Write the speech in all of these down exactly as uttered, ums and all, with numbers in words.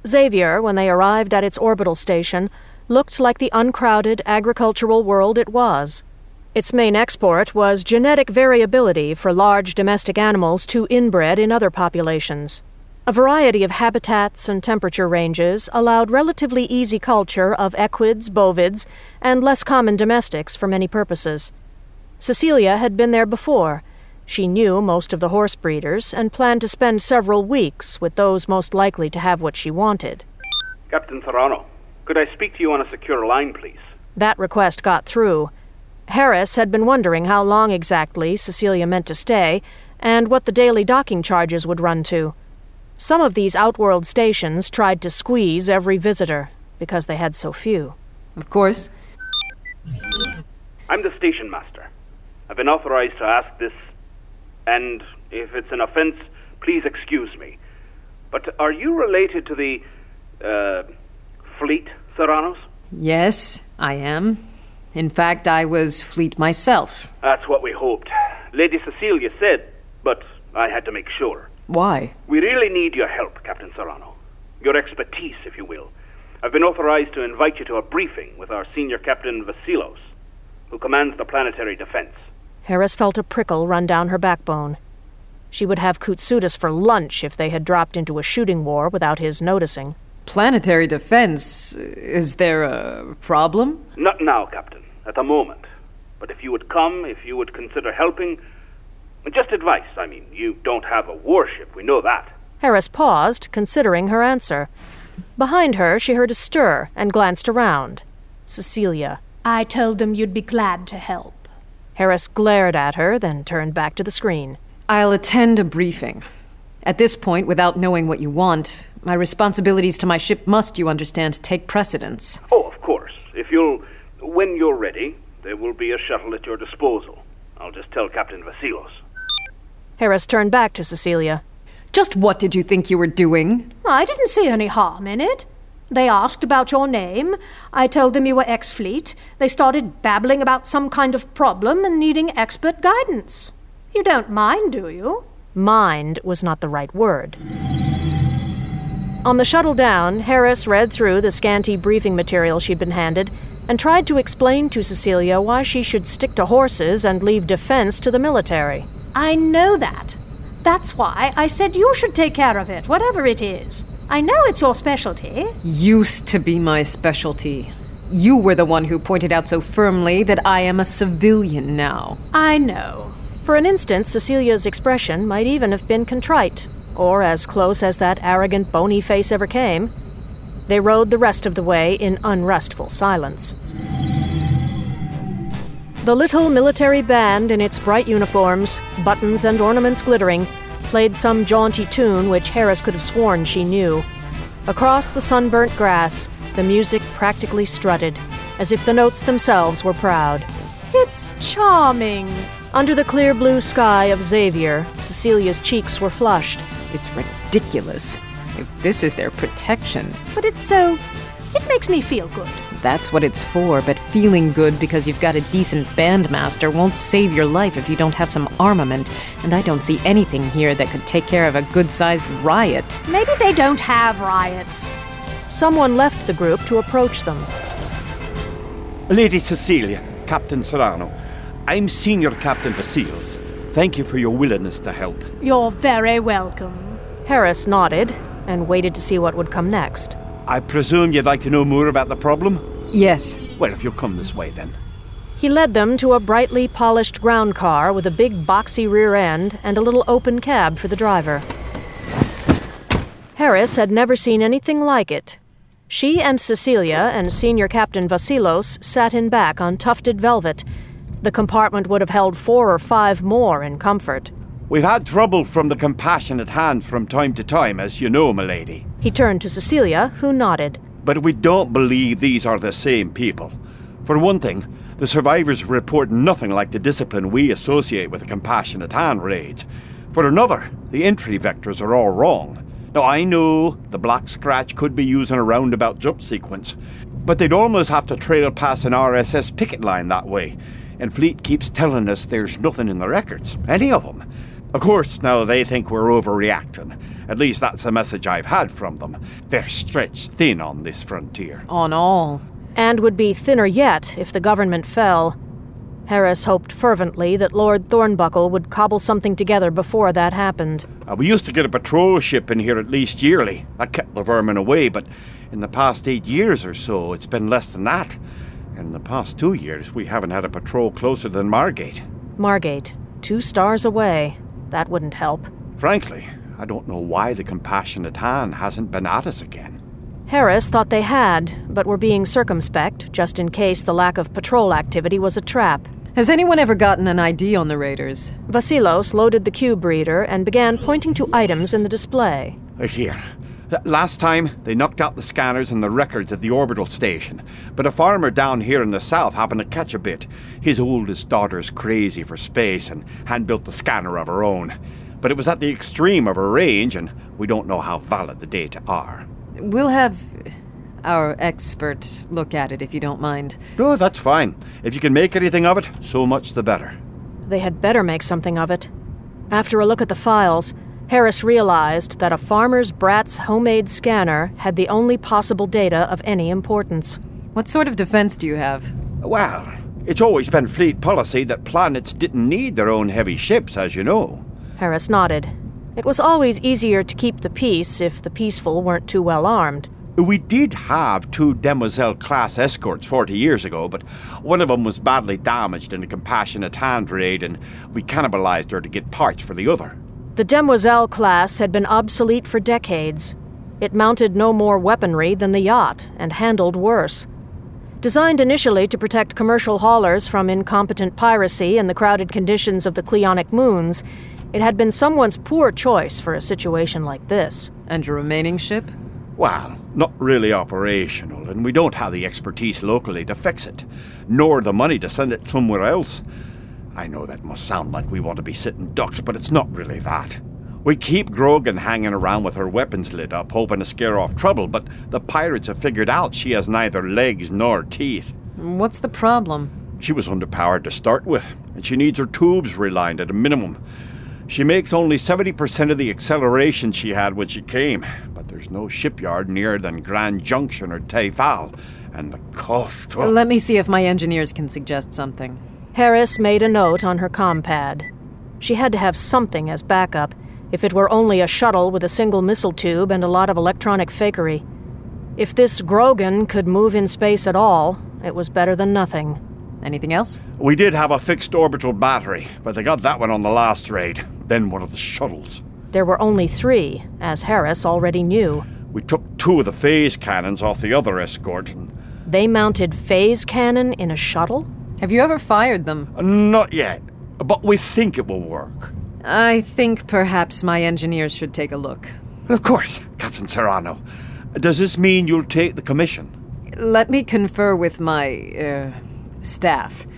Xavier, when they arrived at its orbital station, looked like the uncrowded agricultural world it was. Its main export was genetic variability for large domestic animals too inbred in other populations. A variety of habitats and temperature ranges allowed relatively easy culture of equids, bovids, and less common domestics for many purposes. Cecilia had been there before. She knew most of the horse breeders and planned to spend several weeks with those most likely to have what she wanted. Captain Serrano, could I speak to you on a secure line, please? That request got through. Harris had been wondering how long exactly Cecilia meant to stay, and what the daily docking charges would run to. Some of these outworld stations tried to squeeze every visitor, because they had so few. Of course. I'm the station master. I've been authorized to ask this, and if it's an offense, please excuse me. But are you related to the, uh, fleet, Serranos? Yes, I am. In fact, I was fleet myself. That's what we hoped. Lady Cecilia said, but I had to make sure. Why? We really need your help, Captain Serrano. Your expertise, if you will. I've been authorized to invite you to a briefing with our senior captain, Vasilos, who commands the planetary defense. Harris felt a prickle run down her backbone. She would have Koutsoutis for lunch if they had dropped into a shooting war without his noticing. Planetary defense? Is there a problem? Not now, Captain. At the moment. But if you would come, if you would consider helping... Just advice, I mean. You don't have a warship, we know that. Harris paused, considering her answer. Behind her, she heard a stir and glanced around. Cecilia. I told them you'd be glad to help. Harris glared at her, then turned back to the screen. I'll attend a briefing. At this point, without knowing what you want, my responsibilities to my ship must, you understand, take precedence. Oh, of course. If you'll... When you're ready, there will be a shuttle at your disposal. I'll just tell Captain Vasilos. Harris turned back to Cecilia. Just what did you think you were doing? I didn't see any harm in it. They asked about your name. I told them you were ex-fleet. They started babbling about some kind of problem and needing expert guidance. You don't mind, do you? Mind was not the right word. On the shuttle down, Harris read through the scanty briefing material she'd been handed and tried to explain to Cecilia why she should stick to horses and leave defense to the military. I know that. That's why I said you should take care of it, whatever it is. I know it's your specialty. Used to be my specialty. You were the one who pointed out so firmly that I am a civilian now. I know. For an instant, Cecilia's expression might even have been contrite, or as close as that arrogant, bony face ever came. They rode the rest of the way in unrestful silence. The little military band in its bright uniforms, buttons and ornaments glittering, played some jaunty tune which Harris could have sworn she knew. Across the sunburnt grass, the music practically strutted, as if the notes themselves were proud. It's charming. Under the clear blue sky of Xavier, Cecilia's cheeks were flushed. It's ridiculous. If this is their protection. But it's so... it makes me feel good. That's what it's for, but feeling good because you've got a decent bandmaster won't save your life if you don't have some armament, and I don't see anything here that could take care of a good-sized riot. Maybe they don't have riots. Someone left the group to approach them. Lady Cecilia, Captain Serrano, I'm Senior Captain Vasilos. Thank you for your willingness to help. You're very welcome. Harris nodded and waited to see what would come next. I presume you'd like to know more about the problem? Yes. Well, if you'll come this way, then. He led them to a brightly polished ground car with a big boxy rear end and a little open cab for the driver. Harris had never seen anything like it. She and Cecilia and Senior Captain Vasilos sat in back on tufted velvet. The compartment would have held four or five more in comfort. We've had trouble from the compassionate hand from time to time, as you know, milady. He turned to Cecilia, who nodded. But we don't believe these are the same people. For one thing, the survivors report nothing like the discipline we associate with the compassionate hand raids. For another, the entry vectors are all wrong. Now, I know the Black Scratch could be using a roundabout jump sequence, but they'd almost have to trail past an R S S picket line that way. And Fleet keeps telling us there's nothing in the records, any of them. Of course, now they think we're overreacting. At least that's the message I've had from them. They're stretched thin on this frontier. On all. And would be thinner yet if the government fell. Harris hoped fervently that Lord Thornbuckle would cobble something together before that happened. Uh, we used to get a patrol ship in here at least yearly. That kept the vermin away, but in the past eight years or so, it's been less than that. And in the past two years, we haven't had a patrol closer than Margate. Margate, two stars away. That wouldn't help. Frankly, I don't know why the Compassionate Hand hasn't been at us again. Harris thought they had, but were being circumspect, just in case the lack of patrol activity was a trap. Has anyone ever gotten an I D on the raiders? Vasilos loaded the cube reader and began pointing to items in the display. Here. Last time, they knocked out the scanners and the records at the orbital station. But a farmer down here in the south happened to catch a bit. His oldest daughter's crazy for space and hand-built the scanner of her own. But it was at the extreme of her range, and we don't know how valid the data are. We'll have our expert look at it, if you don't mind. No, that's fine. If you can make anything of it, so much the better. They had better make something of it. After a look at the files, Harris realized that a farmer's brat's homemade scanner had the only possible data of any importance. What sort of defense do you have? Well, it's always been fleet policy that planets didn't need their own heavy ships, as you know. Harris nodded. It was always easier to keep the peace if the peaceful weren't too well armed. We did have two Demoiselle-class escorts forty years ago, but one of them was badly damaged in a Compassionate Hand raid, and we cannibalized her to get parts for the other. The Demoiselle class had been obsolete for decades. It mounted no more weaponry than the yacht, and handled worse. Designed initially to protect commercial haulers from incompetent piracy and the crowded conditions of the Cleonic moons, it had been someone's poor choice for a situation like this. And your remaining ship? Well, not really operational, and we don't have the expertise locally to fix it, nor the money to send it somewhere else. I know that must sound like we want to be sitting ducks, but it's not really that. We keep Grogan hanging around with her weapons lit up, hoping to scare off trouble, but the pirates have figured out she has neither legs nor teeth. What's the problem? She was underpowered to start with, and she needs her tubes relined at a minimum. She makes only seventy percent of the acceleration she had when she came, but there's no shipyard nearer than Grand Junction or Tayfal, and the cost... Well, let me see if my engineers can suggest something. Harris made a note on her compad. She had to have something as backup, if it were only a shuttle with a single missile tube and a lot of electronic fakery. If this Grogan could move in space at all, it was better than nothing. Anything else? We did have a fixed orbital battery, but they got that one on the last raid, then one of the shuttles. There were only three, as Harris already knew. We took two of the phase cannons off the other escort. And... They mounted phase cannon in a shuttle? Have you ever fired them? Not yet, but we think it will work. I think perhaps my engineers should take a look. Of course, Captain Serrano. Does this mean you'll take the commission? Let me confer with my, uh, staff.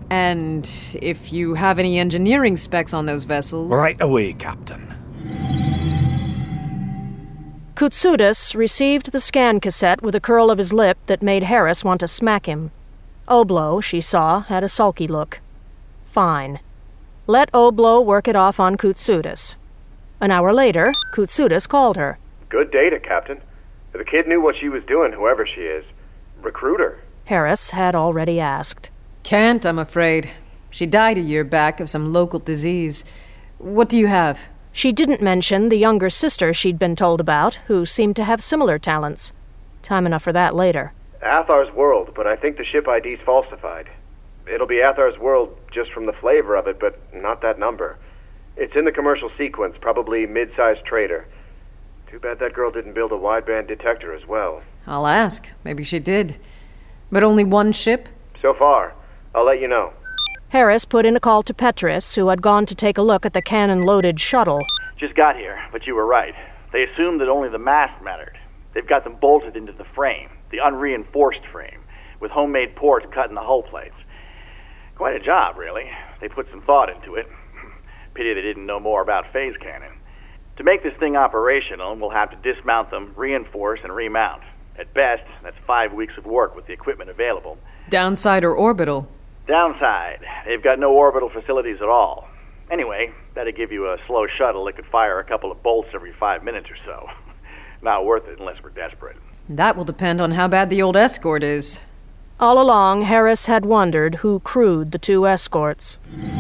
And if you have any engineering specs on those vessels... Right away, Captain. Koutsoudas received the scan cassette with a curl of his lip that made Harris want to smack him. Oblo, she saw, had a sulky look. Fine. Let Oblo work it off on Koutsoudas. An hour later, Koutsoudas called her. Good data, Captain. The kid knew what she was doing, whoever she is. Recruiter. Harris had already asked. Can't, I'm afraid. She died a year back of some local disease. What do you have? She didn't mention the younger sister she'd been told about, who seemed to have similar talents. Time enough for that later. Athar's World, but I think the ship I D's falsified. It'll be Athar's World just from the flavor of it, but not that number. It's in the commercial sequence, probably mid-sized trader. Too bad that girl didn't build a wideband detector as well. I'll ask. Maybe she did. But only one ship? So far. I'll let you know. Harris put in a call to Petrus, who had gone to take a look at the cannon-loaded shuttle. Just got here, but you were right. They assumed that only the mast mattered. They've got them bolted into the frame, the unreinforced frame, with homemade ports cut in the hull plates. Quite a job, really. They put some thought into it. Pity they didn't know more about phase cannon. To make this thing operational, we'll have to dismount them, reinforce, and remount. At best, that's five weeks of work with the equipment available. Downside or orbital? Downside, they've got no orbital facilities at all. Anyway, that'd give you a slow shuttle that could fire a couple of bolts every five minutes or so. Not worth it unless we're desperate. That will depend on how bad the old escort is. All along, Harris had wondered who crewed the two escorts.